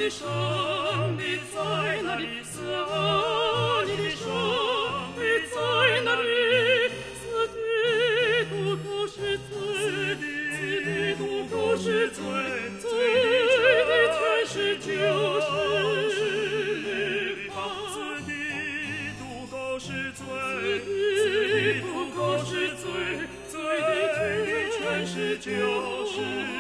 上帝在哪里？死啊，你的上帝在哪里？死的都不是罪，死的都不是罪，罪的全是救世律法。死的都不是罪，死的都不是罪，罪的全是救世。